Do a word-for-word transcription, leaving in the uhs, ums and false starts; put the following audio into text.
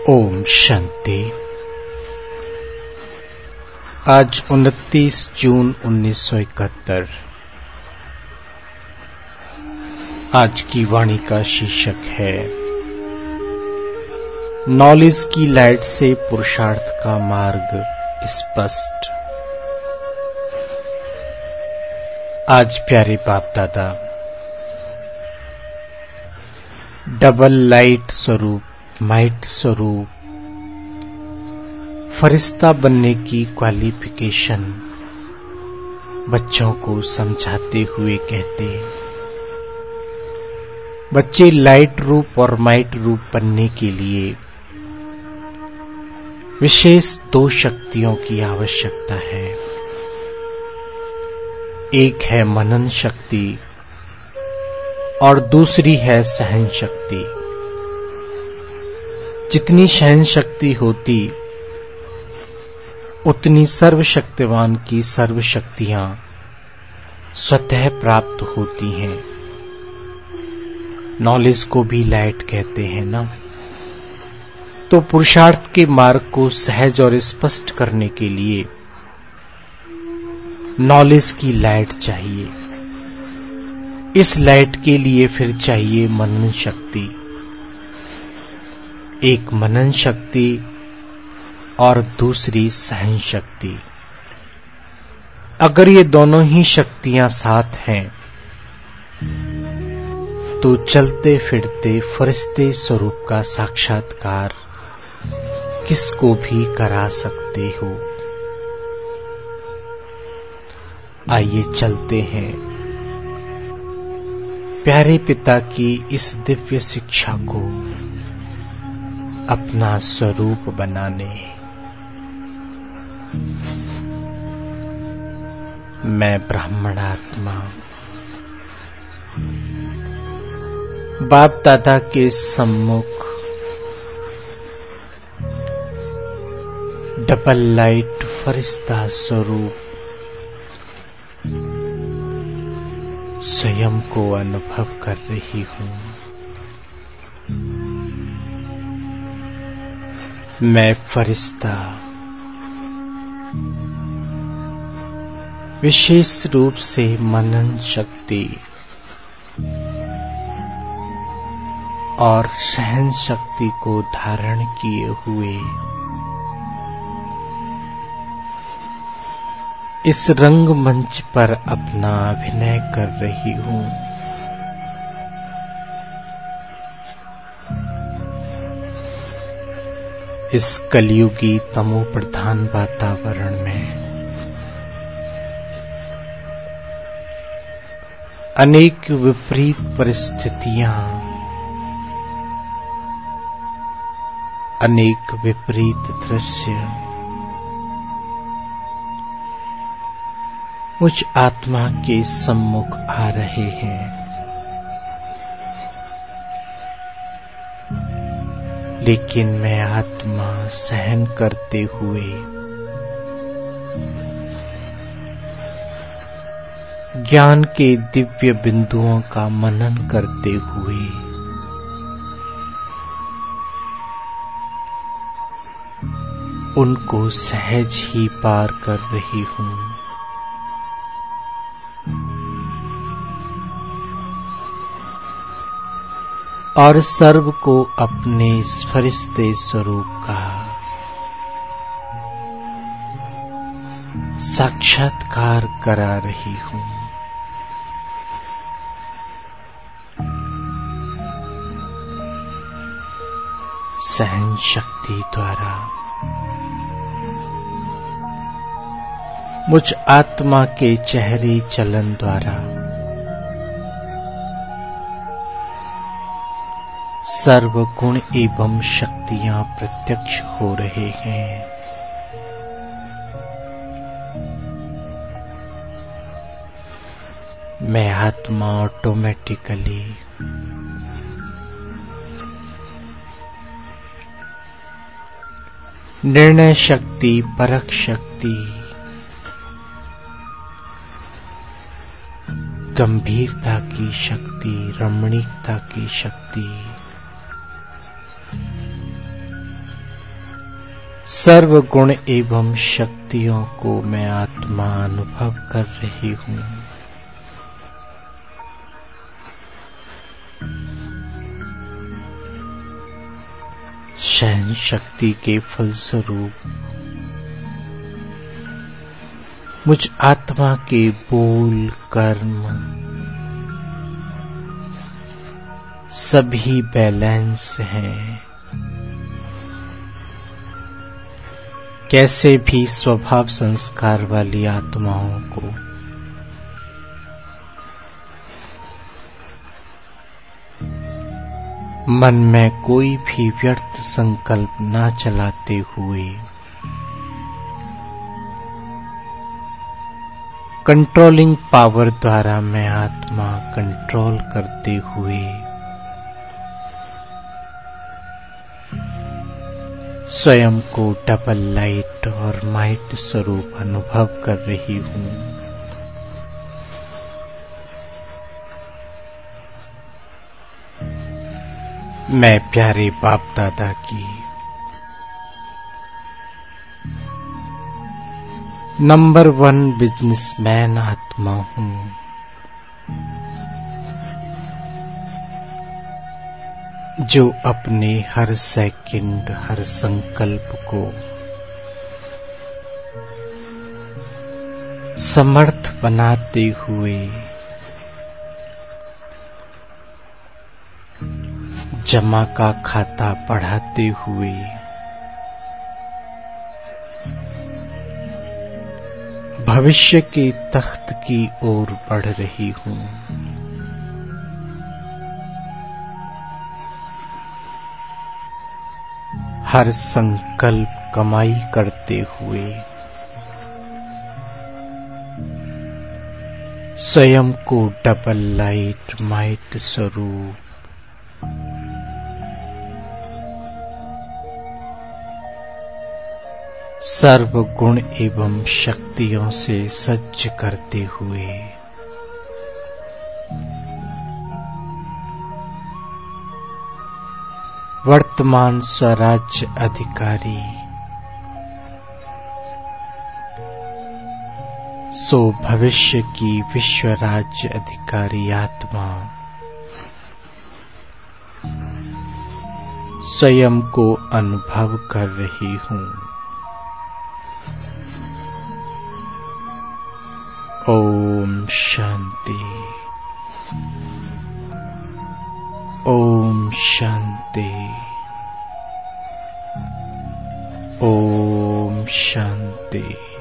ओम शांति। आज उनतीस जून उन्नीस सौ इकहत्तर। आज की वाणी का शीर्षक है नॉलेज की लाइट से पुरुषार्थ का मार्ग स्पष्ट। आज प्यारे बाप दादा डबल लाइट स्वरूप, माइट स्वरूप, फरिश्ता बनने की क्वालिफिकेशन बच्चों को समझाते हुए कहते, बच्चे लाइट रूप और माइट रूप बनने के लिए विशेष दो शक्तियों की आवश्यकता है। एक है मनन शक्ति और दूसरी है सहन शक्ति। जितनी सहन शक्ति होती उतनी सर्वशक्तिवान की सर्व शक्तियां स्वतः प्राप्त होती हैं। नॉलेज को भी लाइट कहते हैं ना। तो पुरुषार्थ के मार्ग को सहज और स्पष्ट करने के लिए नॉलेज की लाइट चाहिए। इस लाइट के लिए फिर चाहिए मनन शक्ति। एक मनन शक्ति और दूसरी सहन शक्ति। अगर ये दोनों ही शक्तियां साथ हैं तो चलते फिरते फरिश्ते स्वरूप का साक्षात्कार किसको भी करा सकते हो। आइए चलते हैं प्यारे पिता की इस दिव्य शिक्षा को अपना स्वरूप बनाने। मैं ब्राह्मणात्मा बाप दादा के सम्मुख डबल लाइट फरिश्ता स्वरूप स्वयं को अनुभव कर रही हूं। मैं फरिश्ता विशेष रूप से मनन शक्ति और सहन शक्ति को धारण किए हुए इस रंगमंच पर अपना अभिनय कर रही हूं। इस कलियुगी तमो प्रधान वातावरण में अनेक विपरीत परिस्थितियां, अनेक विपरीत दृश्य मुझ आत्मा के सम्मुख आ रहे हैं। लेकिन मैं आत्मा सहन करते हुए ज्ञान के दिव्य बिंदुओं का मनन करते हुए उनको सहज ही पार कर रही हूं। और सर्व को अपने फरिश्ते स्वरूप का साक्षात्कार करा रही हूं। सहन शक्ति द्वारा मुझ आत्मा के चेहरे चलन द्वारा सर्व गुण एवं शक्तियां प्रत्यक्ष हो रहे हैं। मैं आत्मा ऑटोमेटिकली निर्णय शक्ति, परख शक्ति, गंभीरता की शक्ति, रमणीकता की शक्ति सर्व गुण एवं शक्तियों को मैं आत्मा अनुभव कर रही हूँ। सहन शक्ति के फलस्वरूप मुझ आत्मा के बोल, कर्म सभी बैलेंस हैं। कैसे भी स्वभाव संस्कार वाली आत्माओं को मन में कोई भी व्यर्थ संकल्प ना चलाते हुए कंट्रोलिंग पावर द्वारा मैं आत्मा कंट्रोल करते हुए स्वयं को डबल लाइट और माइट स्वरूप अनुभव कर रही हूँ। मैं प्यारे बाप दादा की नंबर वन बिजनेसमैन आत्मा हूँ। जो अपने हर सेकंड, हर संकल्प को समर्थ बनाते हुए जमा का खाता बढ़ाते हुए भविष्य के तख्त की ओर बढ़ रही हूँ। हर संकल्प कमाई करते हुए स्वयं को डबल लाइट माइट स्वरूप सर्व गुण एवं शक्तियों से सज्ज करते हुए वर्तमान स्वराज्य अधिकारी सो भविष्य की विश्व राज्य अधिकारी आत्मा स्वयं को अनुभव कर रही हूँ। ओम शांति, ओम शांति, ओम शांति।